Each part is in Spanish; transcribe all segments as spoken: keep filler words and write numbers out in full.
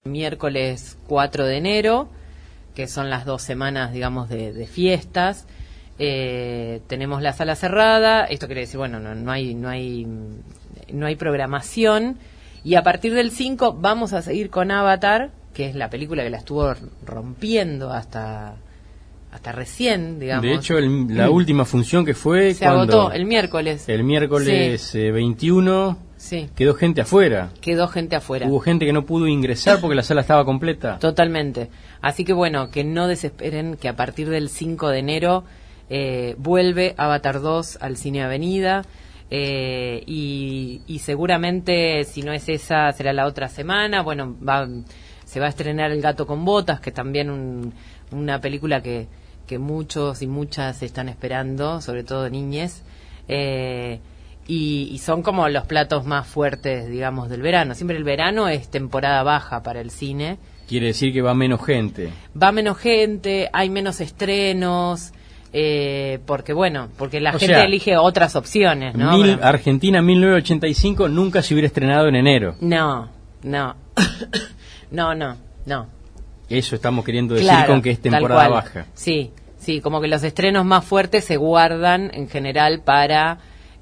Miércoles cuatro de enero, que son las dos semanas, digamos, de, de fiestas. Eh, tenemos la sala cerrada. Esto quiere decir, bueno, no, no hay, no hay, no hay programación. Y a partir del cinco vamos a seguir con Avatar, que es la película que la estuvo rompiendo hasta hasta recién, digamos. De hecho, el, la mm. última función que fue se cuando agotó el miércoles. El miércoles sí. eh, veintiuno. Sí. Quedó gente afuera. Quedó gente afuera. Hubo gente que no pudo ingresar porque la sala estaba completa. Totalmente. Así que bueno, que no desesperen, que a partir del cinco de enero eh, vuelve Avatar dos al Cine Avenida. Eh, y, y seguramente, si no es esa, será la otra semana. Bueno, va, se va a estrenar El Gato con Botas, que también un, una película que, que muchos y muchas están esperando, sobre todo niñes. Eh, Y, y son como los platos más fuertes, digamos, del verano. Siempre el verano es temporada baja para el cine. Quiere decir que va menos gente. Va menos gente, hay menos estrenos, eh, porque bueno, porque la o gente sea, elige otras opciones, ¿no? Mil, Pero, Argentina mil novecientos ochenta y cinco nunca se hubiera estrenado en enero. No, no, no, no, no. Eso estamos queriendo decir claro, con que es temporada baja. Sí, sí, como que los estrenos más fuertes se guardan en general para...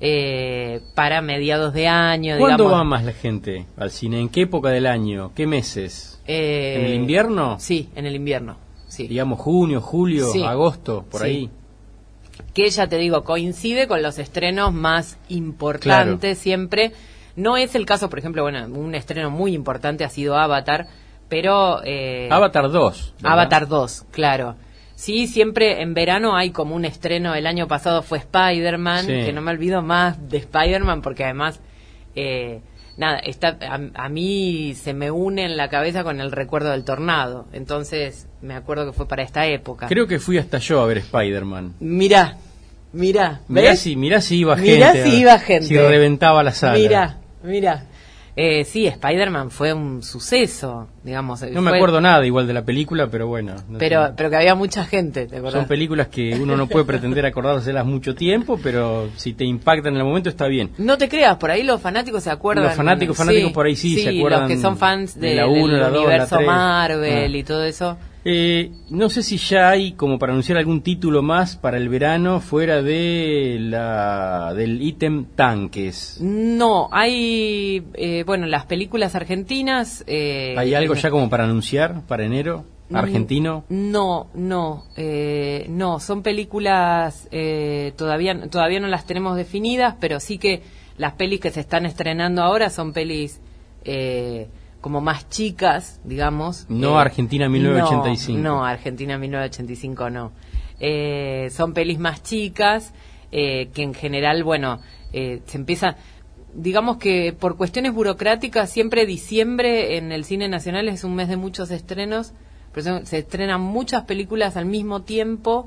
Eh, para mediados de año. ¿Cuándo digamos. va más la gente al cine? ¿En qué época del año? ¿Qué meses? Eh, ¿En el invierno? Sí, en el invierno. Sí. Digamos junio, julio, sí. agosto, por sí. ahí. Que ya te digo, coincide con los estrenos más importantes claro. siempre. No es el caso, por ejemplo, bueno, un estreno muy importante ha sido Avatar, pero... Eh, Avatar dos. ¿verdad? Avatar dos, claro. Sí, siempre en verano hay como un estreno. El año pasado fue Spider-Man, sí. que no me olvido más de Spider-Man porque además, eh, nada, está, a, a mí se me une en la cabeza con el recuerdo del tornado. Entonces me acuerdo que fue para esta época. Creo que fui hasta yo a ver Spider-Man. Mirá, mirá. ¿ves? Mirá si, mirá si iba mirá gente. si iba gente. Si reventaba la sala. Mirá, mirá. Eh, sí, Spider-Man fue un suceso, digamos. No me fue... acuerdo nada igual de la película, pero bueno. No pero sé. pero que había mucha gente, ¿te acordás? Son películas que uno no puede pretender acordárselas mucho tiempo, pero si te impactan en el momento está bien. No te creas, por ahí los fanáticos se acuerdan. Los fanáticos, fanáticos sí, por ahí sí, sí se acuerdan. Los que son fans de, de la uno, del la dos, universo la tres. Marvel ah. y todo eso. Eh, no sé si ya hay como para anunciar algún título más para el verano fuera de la del ítem tanques. No, hay, eh, bueno, las películas argentinas. Eh, ¿Hay algo eh, ya como para anunciar para enero? ¿Argentino? No, no, eh, no, son películas, eh, todavía, todavía no las tenemos definidas, pero sí que las pelis que se están estrenando ahora son pelis... Eh, como más chicas, digamos. No eh, Argentina mil novecientos ochenta y cinco. No, no Argentina mil novecientos ochenta y cinco no. Eh, son pelis más chicas, eh, que en general, bueno, eh, se empieza... Digamos que por cuestiones burocráticas, siempre diciembre en el cine nacional es un mes de muchos estrenos, pero se estrenan muchas películas al mismo tiempo,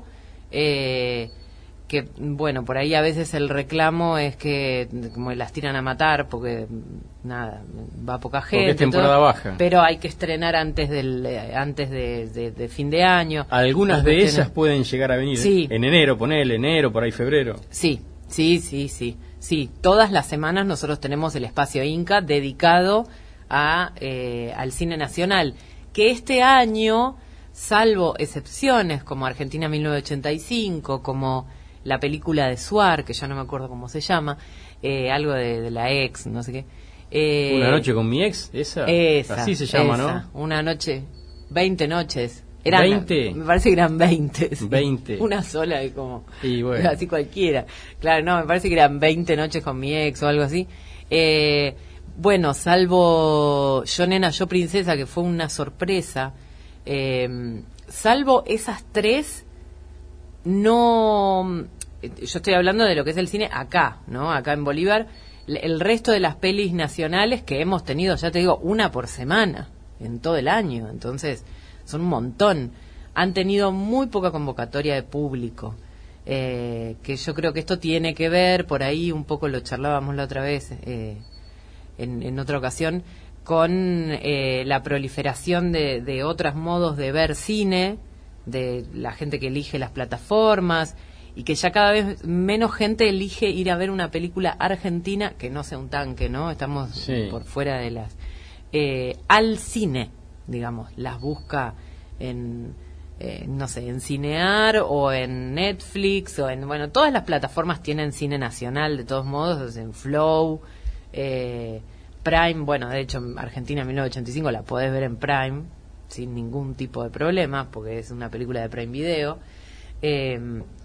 eh, que bueno, por ahí a veces el reclamo es que como las tiran a matar porque nada, va poca gente, porque es temporada todo, baja, pero hay que estrenar antes del antes de, de, de fin de año. Algunas de esas pueden llegar a venir sí. en enero, ponele enero, por ahí febrero. Sí, sí, sí, sí, sí. Todas las semanas nosotros tenemos el espacio Inca dedicado a eh, al cine nacional, que este año, salvo excepciones como Argentina mil novecientos ochenta y cinco, como la película de Suar, que ya no me acuerdo cómo se llama, eh, algo de, de la ex, no sé qué. Eh, Una noche con mi ex, esa, esa así se llama, esa, ¿no? Una noche, veinte noches. Eran, ¿veinte? Me parece que eran veinte. Sí. veinte. Una sola y como, y bueno. así cualquiera. Claro, no, me parece que eran veinte noches con mi ex o algo así. Eh, bueno, salvo Yo Nena, Yo Princesa, que fue una sorpresa, eh, salvo esas tres, no... Yo estoy hablando de lo que es el cine acá, ¿no? Acá en Bolívar. El resto de las pelis nacionales que hemos tenido, ya te digo, una por semana en todo el año. Entonces, son un montón. Han tenido muy poca convocatoria de público. Eh, que yo creo que esto tiene que ver, por ahí un poco lo charlábamos la otra vez, eh, en, en otra ocasión, con eh, la proliferación de, de otros modos de ver cine, de la gente que elige las plataformas, y que ya cada vez menos gente elige ir a ver una película argentina, que no sea un tanque, ¿no? Estamos sí. por fuera de las... Eh, al cine, digamos, las busca en, eh, no sé, en Cinear o en Netflix o en, bueno, todas las plataformas tienen cine nacional de todos modos, en Flow, eh, Prime, bueno, de hecho en Argentina mil novecientos ochenta y cinco la podés ver en Prime sin ningún tipo de problema porque es una película de Prime Video, eh,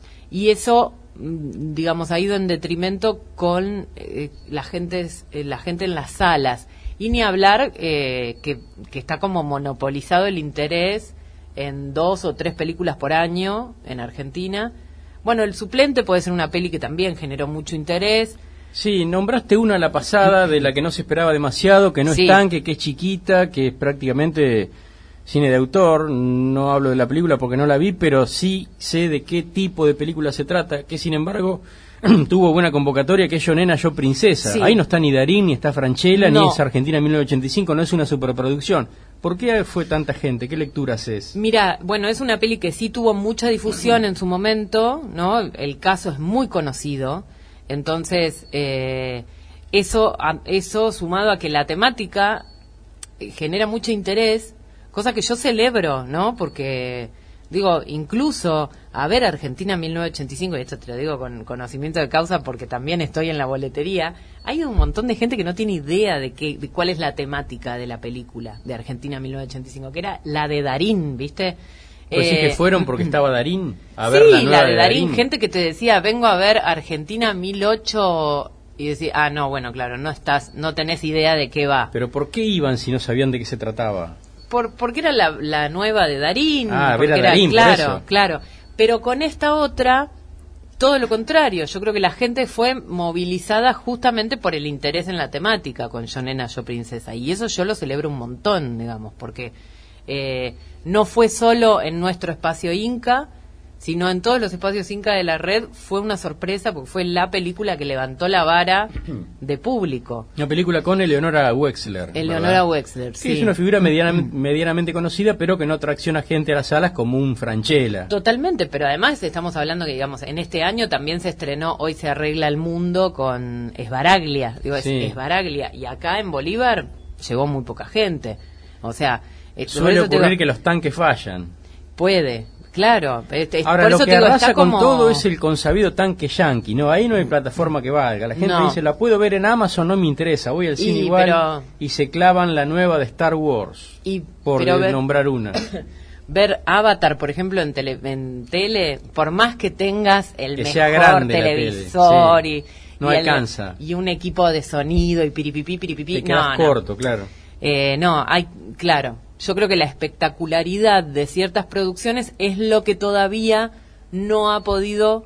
y eso, digamos, ha ido en detrimento con eh, la gente eh, la gente en las salas, y ni hablar eh, que, que está como monopolizado el interés en dos o tres películas por año en Argentina. Bueno, El Suplente puede ser una peli que también generó mucho interés. Sí, nombraste una a la pasada de la que no se esperaba demasiado, que no Sí. es tanque, que es chiquita, que es prácticamente cine de autor. No hablo de la película porque no la vi, pero sí sé de qué tipo de película se trata, que sin embargo tuvo buena convocatoria, que es Yo Nena, Yo Princesa. Sí. Ahí no está ni Darín, ni está Franchella, No. ni es Argentina mil novecientos ochenta y cinco, no es una superproducción. ¿Por qué fue tanta gente? ¿Qué lectura haces? Mira, bueno, es una peli que sí tuvo mucha difusión en su momento, ¿no? El caso es muy conocido, entonces eh, eso, a- eso sumado a que la temática eh, genera mucho interés, cosa que yo celebro, ¿no? Porque, digo, incluso a ver Argentina mil novecientos ochenta y cinco, y esto te lo digo con conocimiento de causa porque también estoy en la boletería, hay un montón de gente que no tiene idea de, qué, de cuál es la temática de la película de Argentina mil novecientos ochenta y cinco, que era la de Darín, ¿viste? Pues sí Eh, que fueron porque estaba Darín a sí, ver la nueva la de de Darín, Darín. gente que te decía, vengo a ver Argentina mil ocho y decía, ah, no, bueno, claro, no estás, no tenés idea de qué va. Pero ¿por qué iban si no sabían de qué se trataba? Por, porque era la, la nueva de Darín. Ah, porque ver a era, Darín, por claro, eso. claro. Pero con esta otra, todo lo contrario. Yo creo que la gente fue movilizada justamente por el interés en la temática con Yo Nena, Yo Princesa. Y eso yo lo celebro un montón, digamos, porque eh, no fue solo en nuestro espacio Inca, sino en todos los espacios Inca de la red. Fue una sorpresa porque fue la película que levantó la vara de público. Una película con Eleonora Wexler. Eleonora ¿verdad? Wexler, Sí, sí. es una figura mediana- medianamente conocida, pero que no tracciona gente a las salas como un Franchella. Totalmente, pero además estamos hablando que, digamos, en este año también se estrenó Hoy se arregla el mundo con Esbaraglia, digo, es Sí. Esbaraglia, y acá en Bolívar llegó muy poca gente, o sea, eh, por Suele eso te ocurrir digo, que los tanques fallan. puede, claro, este, Ahora, por lo eso que te digo, arrasa está con como... todo es el consabido tanque yankee, ¿no? Ahí no hay plataforma que valga. La gente No. dice, la puedo ver en Amazon, no me interesa, voy al cine Y, igual, pero- y se clavan la nueva de Star Wars, y, por pero ver, nombrar una. ver Avatar, por ejemplo, en tele, en tele, por más que tengas el Que mejor sea grande la televisor tele, y, sí. No y el- alcanza. y un equipo de sonido y piripipí, piripipí, Te quedas no, no. corto, claro. Eh, no, hay, claro, yo creo que la espectacularidad de ciertas producciones es lo que todavía no ha podido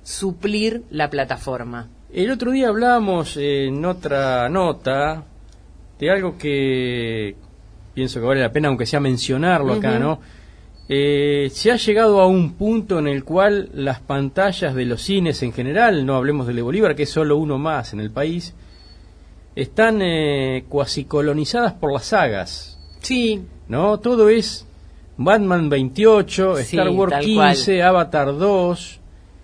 suplir la plataforma. El otro día hablábamos eh, en otra nota de algo que pienso que vale la pena, aunque sea mencionarlo acá, Ujú. ¿no? Eh, se ha llegado a un punto en el cual las pantallas de los cines en general, no hablemos del de Bolívar, que es solo uno más en el país, están eh, cuasi colonizadas por las sagas, Sí, ¿no? Todo es Batman veintiocho, Sí, Star Wars tal quince, Avatar dos,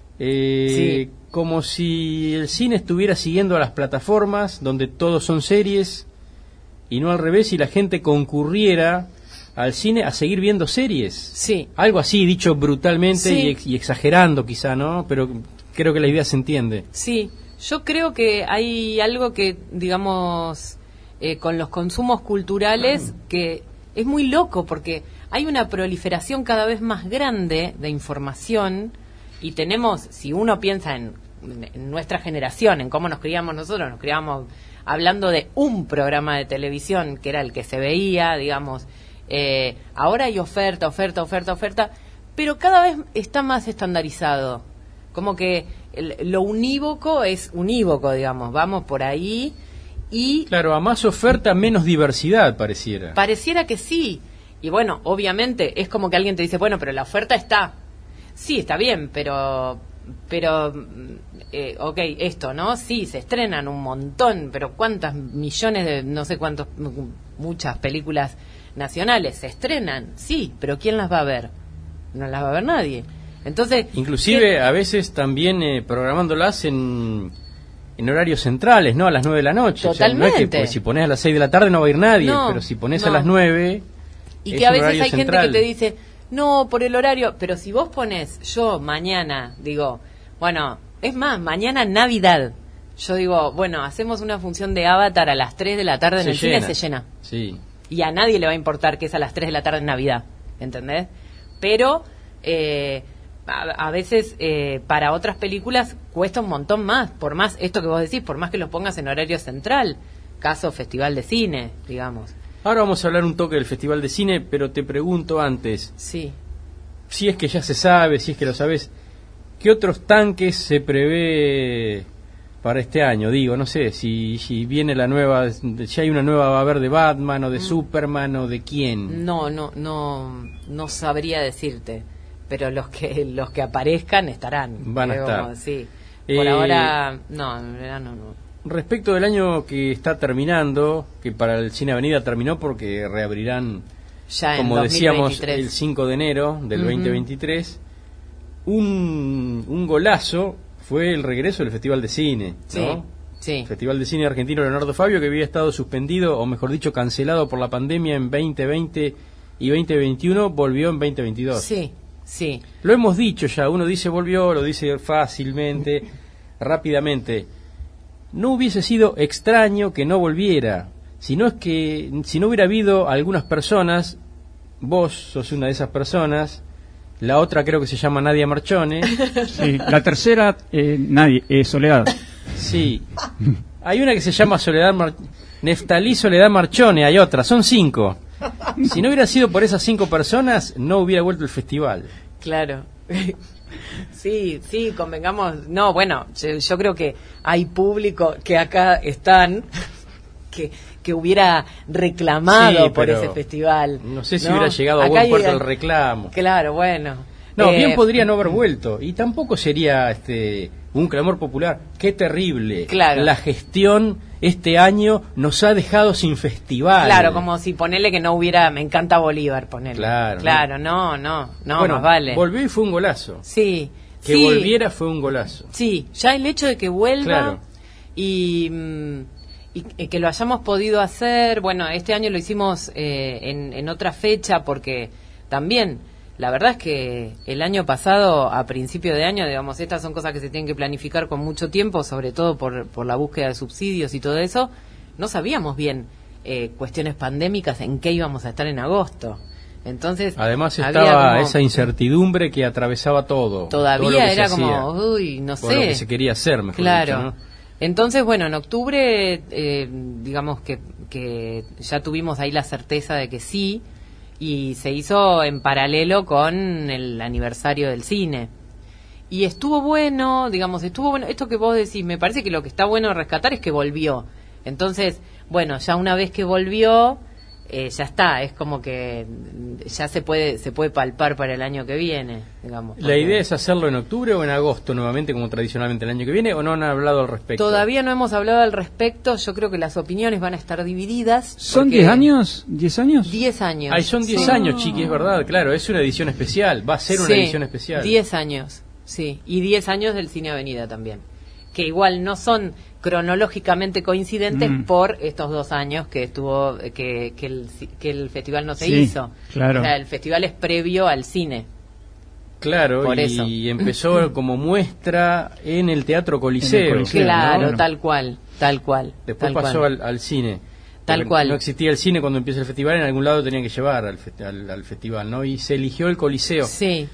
eh, Sí. como si el cine estuviera siguiendo a las plataformas donde todos son series y no al revés, y la gente concurriera al cine a seguir viendo series. sí. Algo así, dicho brutalmente Sí. y, ex- y exagerando quizá, ¿no? Pero creo que la idea se entiende. Sí, yo creo que hay algo que, digamos, eh, con los consumos culturales que es muy loco porque hay una proliferación cada vez más grande de información y tenemos, si uno piensa en, en nuestra generación, en cómo nos criamos nosotros, nos criamos hablando de un programa de televisión que era el que se veía, digamos, eh, ahora hay oferta, oferta, oferta, oferta, pero cada vez está más estandarizado. Como que el- lo unívoco es unívoco, digamos, vamos por ahí y Claro, a más oferta, menos diversidad pareciera. pareciera que sí. Y bueno, obviamente es como que alguien te dice, bueno, pero la oferta está. Sí, está bien, pero, pero, mm, eh, ok, esto, ¿no? Sí, se estrenan un montón, pero ¿cuántas millones de, no sé cuántos, m- muchas películas nacionales se estrenan? Sí, pero ¿quién las va a ver? No las va a ver nadie. Entonces, Inclusive ¿qué- a veces también eh, programándolas en, en horarios centrales, ¿no? A las nueve de la noche. O sea, no es que Totalmente. pues, si pones a las seis de la tarde no va a ir nadie, No, pero si pones no. a las nueve Y es que a un veces horario hay central. gente que te dice, no, por el horario, pero si vos pones, yo mañana, digo, bueno, es más, mañana Navidad, yo digo, bueno, hacemos una función de Avatar a las tres de la tarde en Se el llena. cine, se llena. Sí. Y a nadie le va a importar que es a las tres de la tarde en Navidad, ¿entendés? Pero eh, a, a veces eh, para otras películas cuesta un montón más, por más esto que vos decís, por más que los pongas en horario central, caso Festival de Cine, digamos. Ahora vamos a hablar un toque del Festival de Cine, pero te pregunto antes, Sí. si es que ya se sabe, si es que lo sabes, ¿qué otros tanques se prevé para este año? Digo, no sé, si, si viene la nueva, si hay una nueva, va a haber de Batman o de mm. Superman o de quién. No, no, no, no sabría decirte, pero los que los que aparezcan estarán. Van a estar. Como, sí. Por eh, ahora, no, en verano no. Respecto del año que está terminando, que para el Cine Avenida terminó porque reabrirán, ya como en decíamos, dos mil veintitrés. el cinco de enero del Uh-huh. veinte veintitrés, un, un golazo fue el regreso del Festival de Cine, Sí, ¿no? sí. El Festival de Cine Argentino Leonardo Fabio, que había estado suspendido, o mejor dicho, cancelado por la pandemia en veinte veinte y veinte veintiuno, volvió en veinte veintidós. Sí, sí. Lo hemos dicho ya, uno dice volvió, lo dice fácilmente, rápidamente. No hubiese sido extraño que no volviera, sino es que si no hubiera habido algunas personas, vos sos una de esas personas, la otra creo que se llama Nadia Marchone. Sí, la tercera, eh, nadie, eh, Soledad. Sí, hay una que se llama Soledad Mar... Neftalí Soledad Marchone, hay otra, son cinco. Si no hubiera sido por esas cinco personas, no hubiera vuelto el festival. Claro. Sí, sí, convengamos. No, bueno, yo, yo creo que hay público que acá están que, que hubiera reclamado Sí, por pero ese festival. No sé si ¿no? hubiera llegado a Acá buen hay- puerto el reclamo. Claro, bueno. No, Eh, bien podría no haber vuelto. Y tampoco sería este un clamor popular. Qué terrible. Claro. La gestión este año nos ha dejado sin festival. Claro, como si ponele que no hubiera, me encanta Bolívar, ponele. Claro, Claro, no, no, no, bueno, más vale. volvió y fue un golazo. Sí. Que sí, volviera fue un golazo. Sí, ya el hecho de que vuelva Claro. y, mm, y, y que lo hayamos podido hacer, bueno, este año lo hicimos eh, en, en otra fecha porque también, la verdad es que el año pasado, a principio de año, digamos, estas son cosas que se tienen que planificar con mucho tiempo, sobre todo por, por la búsqueda de subsidios y todo eso, no sabíamos bien eh, cuestiones pandémicas en qué íbamos a estar en agosto. Entonces, Además había estaba como- esa incertidumbre que atravesaba todo. todavía todo lo que se era hacía, como, uy, no o sé. lo que se quería hacer, mejor Claro. dicho, ¿no? Entonces, bueno, en octubre, eh, digamos que, que ya tuvimos ahí la certeza de que sí, y se hizo en paralelo con el aniversario del cine. Y estuvo bueno, digamos, estuvo bueno. Esto que vos decís, me parece que lo que está bueno rescatar es que volvió. Entonces, bueno, ya una vez que volvió, eh, ya está, es como que ya se puede se puede palpar para el año que viene, digamos. ¿La porque idea es hacerlo en octubre o en agosto nuevamente, como tradicionalmente el año que viene, o no han hablado al respecto? Todavía no hemos hablado al respecto, yo creo que las opiniones van a estar divididas. ¿Son porque- diez años? ¿diez años? diez años. Ay, son diez Sí. años, chiqui, es verdad, claro, es una edición especial, va a ser una Sí, edición especial. diez años, sí, y diez años del Cine Avenida también, que igual no son cronológicamente coincidentes Mm. por estos dos años que estuvo que, que, el, que el festival no se Sí, hizo. claro. O sea, el festival es previo al cine. Claro, Por y eso. empezó como muestra en el Teatro Coliseo. En el Coliseo. Claro, ¿no? tal cual, tal cual. Después tal pasó cual. al, al cine. Tal Porque cual. No existía el cine cuando empieza el festival, en algún lado tenían que llevar al, fe- al, al festival, ¿no? Y se eligió el Coliseo. Sí.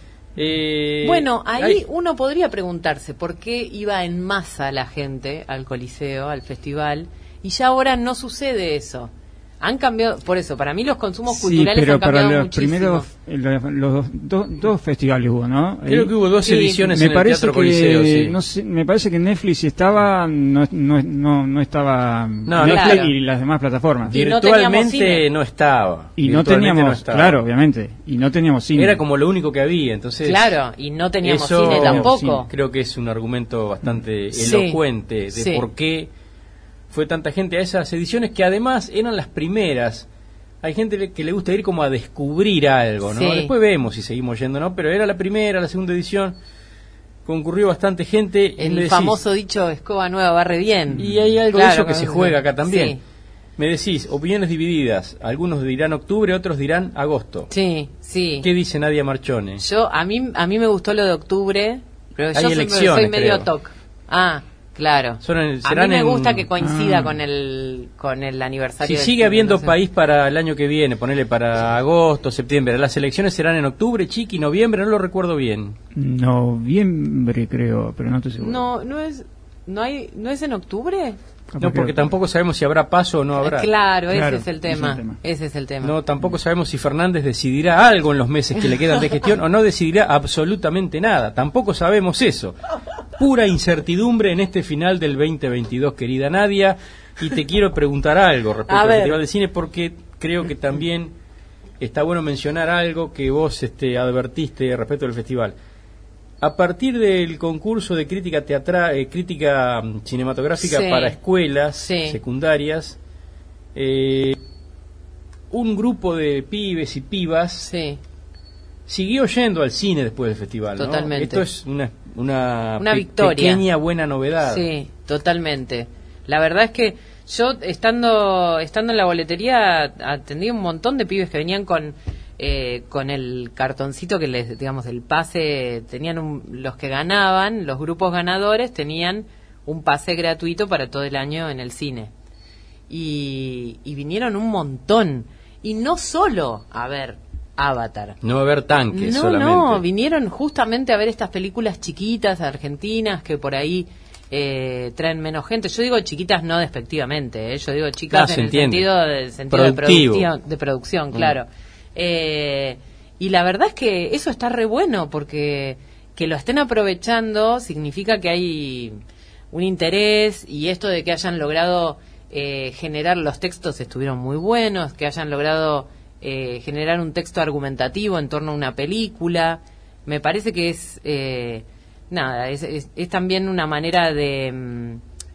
Eh, Bueno, ahí hay- uno podría preguntarse por qué iba en masa la gente al Coliseo, al festival, y ya ahora no sucede eso. Han cambiado, por eso, para mí los consumos Sí, culturales pero han para cambiado los muchísimo. primeros, eh, los, los dos, dos, dos festivales hubo, ¿no? Creo Ahí. que hubo dos Sí, ediciones me en el parece Teatro que Coliseo, sí. no sé, me parece que Netflix estaba no no no, no estaba No, Netflix claro. y las demás plataformas Y no teníamos Virtualmente cine. no estaba. y no Virtualmente teníamos no estaba. claro obviamente y no teníamos cine. Era como lo único que había, entonces... Claro, y no teníamos eso cine tampoco. cine. Creo que es un argumento bastante Sí, elocuente de sí. por qué fue tanta gente a esas ediciones que además eran las primeras. Hay gente que le gusta ir como a descubrir algo, ¿no? Sí. Después vemos si seguimos yendo, ¿no? Pero era la primera, la segunda edición, concurrió bastante gente. y El le decís- famoso dicho escoba nueva barre bien. Y hay algo de Claro, eso que se juega acá también. Sí. Me decís, opiniones divididas. Algunos dirán octubre, otros dirán agosto. Sí, sí. ¿Qué dice Nadia Marchone? Yo, a mí, a mí me gustó lo de octubre, pero Hay yo soy, elecciones, soy medio creo. toc. Ah, claro. Son en- a serán mí me en- gusta que coincida Ah. con el con el aniversario. Si del sigue cine, habiendo no sé. país para el año que viene, ponele para agosto, septiembre. Las elecciones serán en octubre, Chiqui, noviembre, no lo recuerdo bien. Noviembre, creo, pero no estoy seguro. No, no es, no hay, no es en octubre. Capaz No, que- porque tampoco sabemos si habrá paso o no habrá. Claro, Claro, ese es el ese es tema. el tema. Ese es el tema. No, tampoco sabemos si Fernández decidirá algo en los meses que le quedan de gestión o no decidirá absolutamente nada. Tampoco sabemos eso. Pura incertidumbre en este final del veinte veintidós, querida Nadia. Y te quiero preguntar algo respecto A al ver. Festival de Cine, porque creo que también está bueno mencionar algo que vos este, advertiste respecto del festival. A partir del concurso de crítica teatral, eh, crítica mm, cinematográfica Sí. para escuelas Sí. secundarias, eh, un grupo de pibes y pibas Sí, siguió yendo al cine después del festival, ¿no? Totalmente. Esto es una, una, Una pe- victoria. pequeña buena novedad. sí, totalmente. La verdad es que yo estando estando en la boletería atendí un montón de pibes que venían con eh, con el cartoncito que les, digamos, el pase, tenían un- los que ganaban, los grupos ganadores tenían un pase gratuito para todo el año en el cine. Y, y vinieron un montón. Y no solo a ver Avatar. No va a haber tanques No, solamente. no, vinieron justamente a ver estas películas chiquitas, argentinas, que por ahí eh, traen menos gente. Yo digo chiquitas no despectivamente, ¿eh? Yo digo chicas Ah, se en el entiende. sentido, del sentido de Productivo. producción, de producción, Mm. claro. Eh, y la verdad es que eso está re bueno, porque que lo estén aprovechando significa que hay un interés, y esto de que hayan logrado eh, generar, los textos estuvieron muy buenos, que hayan logrado eh, generar un texto argumentativo en torno a una película, me parece que es eh, nada, es, es, es también una manera de, mm,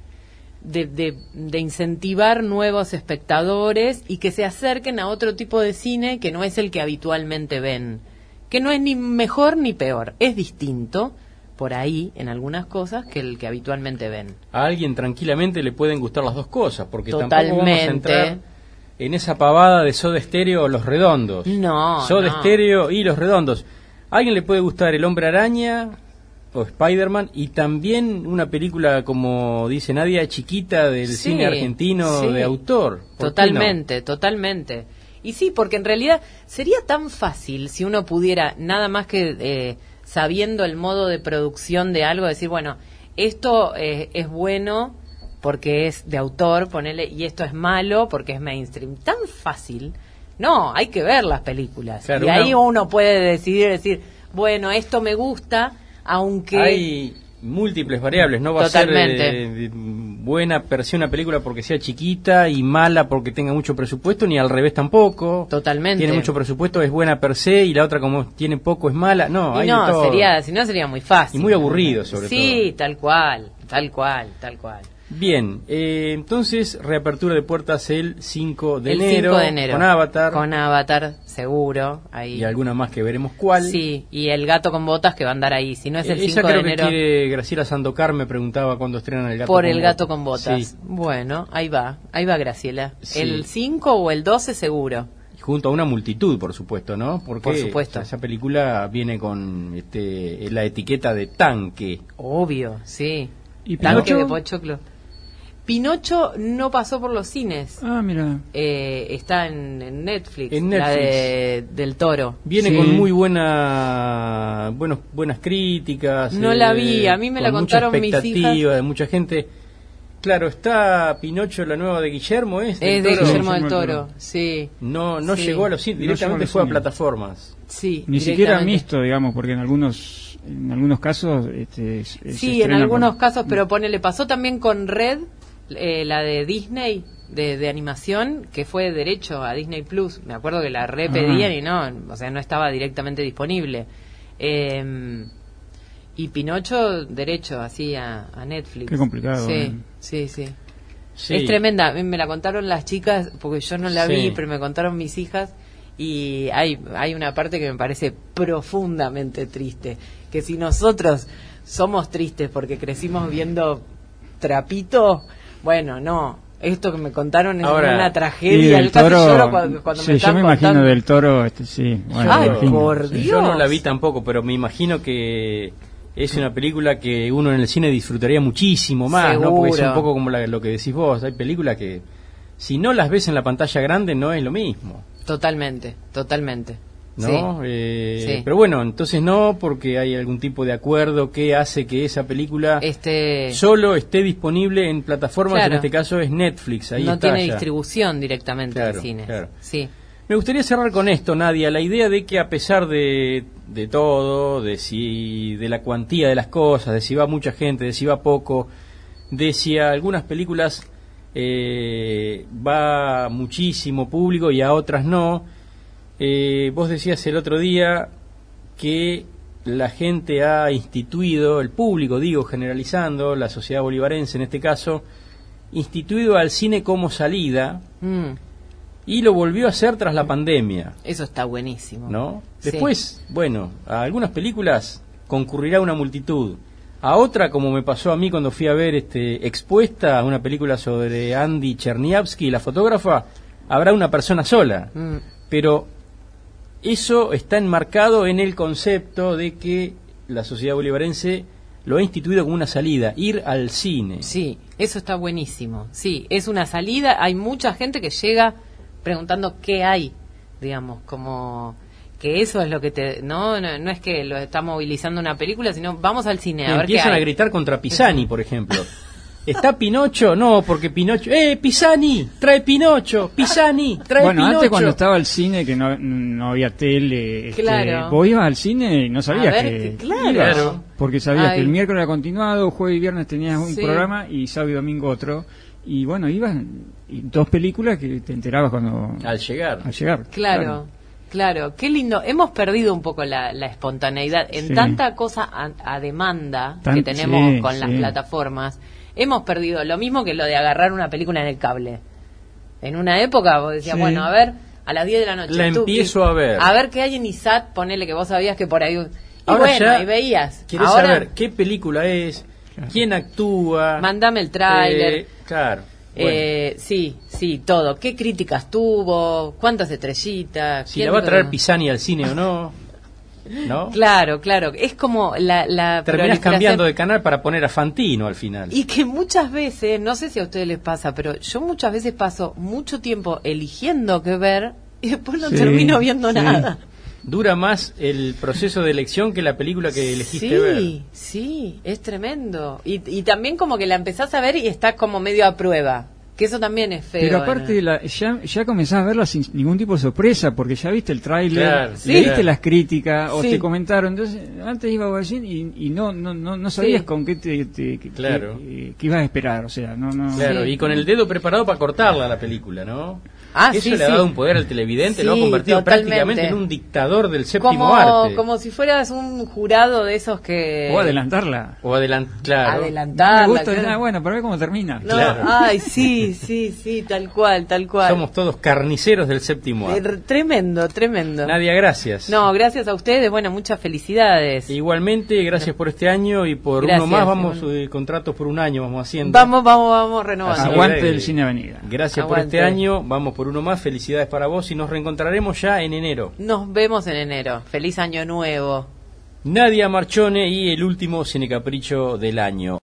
de, de, de incentivar nuevos espectadores y que se acerquen a otro tipo de cine que no es el que habitualmente ven, que no es ni mejor ni peor, es distinto por ahí en algunas cosas que el que habitualmente ven. A alguien tranquilamente le pueden gustar las dos cosas, porque tampoco vamos a Totalmente. entrar en esa pavada de Soda Stereo o Los Redondos. No, Soda no. Stereo y Los Redondos. A alguien le puede gustar El Hombre Araña o Spider-Man, y también una película, como dice Nadia, chiquita del Sí, cine argentino sí. de autor. ¿Por qué no? Totalmente, totalmente. Y sí, porque en realidad sería tan fácil si uno pudiera, nada más que eh, sabiendo el modo de producción de algo, decir, bueno, esto eh, es bueno porque es de autor, ponele, y esto es malo porque es mainstream. Tan fácil. No, hay que ver las películas. Claro, y ahí una- uno puede decidir, decir, bueno, esto me gusta, aunque... Hay múltiples variables, no va Totalmente. a ser eh, de- buena per se una película porque sea chiquita y mala porque tenga mucho presupuesto, ni al revés tampoco. Totalmente. Tiene mucho presupuesto, es buena per se, y la otra, como tiene poco, es mala. No, Y hay de no, todo. sería, si no sería muy fácil. Y muy aburrido, sobre Sí, tal cual, tal cual, tal cual. Bien, eh, entonces reapertura de puertas el cinco de El enero, cinco de enero. con Avatar, Con Avatar, seguro. Ahí. y alguna más que veremos cuál. Sí, y el gato con botas que va a andar ahí. Si no es el Eh, Esa cinco de creo que enero, quiere Graciela Sandocar, me preguntaba cuándo estrenan el gato por con el botas. gato con botas. Sí, Bueno, ahí va, ahí va Graciela. Sí. El cinco o el doce seguro. junto a una multitud, por supuesto, ¿no? Porque Por supuesto. esa película viene con este, la etiqueta de tanque. Obvio, sí. ¿Y Tanque Pinocho? de pochoclo. Pinocho no pasó por los cines. Ah, mira. Eh, está en, en Netflix, En la Netflix. de, del Toro. Viene Sí. con muy buena, buenos, buenas críticas. No la vi, a mí me con la mucha contaron mis expectativa hijas. de mucha gente. Claro, está Pinocho, la nueva de Guillermo, ¿es? Es del de Toro? Guillermo del Guillermo del Toro, Toro. sí. No, no Sí. llegó a los cines, No llegó a directamente los fue a cines. plataformas. Sí, Ni siquiera directamente. mixto, digamos, porque en algunos en algunos casos este, es- se Sí, en estrena algunos con- casos, pero ponele, pasó también con Red, eh, la de Disney, de, de animación, que fue derecho a Disney Plus. Me acuerdo que la repedían Ah. y no, o sea, no estaba directamente disponible. Eh, y Pinocho, derecho, así a, a Netflix. Qué complicado, Sí, eh. sí, sí. Sí. Es tremenda, me la contaron las chicas, porque yo no la Sí. vi, pero me contaron mis hijas, y hay, hay una parte que me parece profundamente triste, que si nosotros somos tristes porque crecimos viendo Trapito, bueno, no, Esto que me contaron es Ahora, una Y tragedia. del Yo casi Toro, lloro cuando, cuando sí, me yo están me imagino contando. del Toro, este, sí. Bueno, Ay, me imagino, por sí. Dios. Yo no la vi tampoco, pero me imagino que es una película que uno en el cine disfrutaría muchísimo más, ¿no? Porque es un Seguro. poco como la- lo que decís vos, hay películas que si no las ves en la pantalla grande no es lo mismo, Totalmente, totalmente. ¿no? Sí. Eh, Sí. Pero bueno, entonces no, porque hay algún tipo de acuerdo que hace que esa película Este solo esté disponible en plataformas, Claro. en este caso es Netflix, ahí no está tiene ya. distribución directamente Claro, en cines. claro. Sí. Me gustaría cerrar con esto, Nadia, la idea de que a pesar de, de todo, de si de la cuantía de las cosas, de si va mucha gente, de si va poco, de si a algunas películas eh, va muchísimo público y a otras no, eh, vos decías el otro día que la gente ha instituido, el público, digo, generalizando, la sociedad bolivarense en este caso, instituido al cine como salida, Mm, y lo volvió a hacer tras la pandemia, eso está buenísimo. ¿no? Sí. Después, bueno, a algunas películas concurrirá una multitud. A otra, como me pasó a mí cuando fui a ver este Expuesta, una película sobre Andy Cherniavsky, la fotógrafa, habrá una persona sola. Mm, Pero eso está enmarcado en el concepto de que la sociedad bolivarense lo ha instituido como una salida, ir al cine. sí, eso está buenísimo. Sí, es una salida. Hay mucha gente que llega preguntando qué hay, digamos, como que eso es lo que te... No, no, no es que lo está movilizando una película, sino vamos al cine a ver qué Empiezan a hay. gritar contra Pisani, por ejemplo. ¿Está Pinocho? No, porque Pinocho... ¡Eh, Pisani! ¡Trae Pinocho! ¡Pisani! ¡Trae Bueno, Pinocho! antes cuando estaba el cine, que no, no había tele, este, Claro. vos ibas al cine y no sabías A ver, que que- claro. ibas, Claro. porque sabías Ay. que el miércoles era continuado, jueves y viernes tenías un Sí. programa y sábado y domingo otro. Y bueno, ibas y dos películas que te enterabas cuando Al llegar. al llegar. Claro, claro, qué lindo. Hemos perdido un poco la, la espontaneidad en Sí. tanta cosa a, a demanda Tan- que tenemos sí, con las sí. plataformas. Hemos perdido lo mismo que lo de agarrar una película en el cable. En una época vos decías, Sí. bueno, a ver, a las diez de la noche. La tú, empiezo y- a ver. A ver qué hay en I S A T, ponele que vos sabías que por ahí... Y Ahora bueno, ya y veías. ¿Querés Ahora, saber qué película es? Claro. ¿Quién actúa? mandame el tráiler. Eh, claro. Bueno, Eh, sí, sí, todo. ¿Qué críticas tuvo? ¿Cuántas estrellitas? si ¿Quién la va a dijo traer que- Pisani al cine o no. ¿No? Claro, claro. Es como la, la Terminás proliferación- cambiando de canal para poner a Fantino al final. Y que muchas veces, no sé si a ustedes les pasa, pero yo muchas veces paso mucho tiempo eligiendo qué ver y después no Sí, termino viendo sí. nada. Dura más el proceso de elección que la película que elegiste sí, ver. sí, es tremendo. Y, y también como que la empezás a ver y estás como medio a prueba. Que eso también es feo. Pero aparte ¿no? la, ya, ya comenzás a verla sin ningún tipo de sorpresa, porque ya viste el tráiler, Claro, sí. leíste claro. las críticas o Sí. te comentaron. Entonces, antes iba a decir y, y no, no, no, no sabías Sí. con qué te, te- que- Claro. que, que ibas a esperar. O sea, no, no. Claro, Sí. y con el dedo preparado para cortarla la película, ¿no? Ah, Eso sí, le ha sí. dado un poder al televidente, lo ha Sí, convertido totalmente. prácticamente en un dictador del séptimo como, arte. como si fueras un jurado de esos que... O adelantarla. O adelant claro. Adelantarla, No me gusta, claro. ah, bueno, para ver cómo termina. No, Claro. Ay, sí, sí, sí, tal cual, tal cual. Somos todos carniceros del séptimo Eh, arte. tremendo, tremendo. Nadia, gracias. No, gracias a ustedes, bueno, muchas felicidades. Igualmente, gracias por este año y por Gracias, uno más, vamos, igual. eh, contratos por un año vamos haciendo. Vamos, vamos, vamos renovando. Así que, Aguante eh, el Cine Avenida. Gracias por Aguante. este año, vamos por uno más, felicidades para vos y nos reencontraremos ya en enero. Nos vemos en enero. Feliz año nuevo. Nadia Marchone y el último Cinecapricho del año.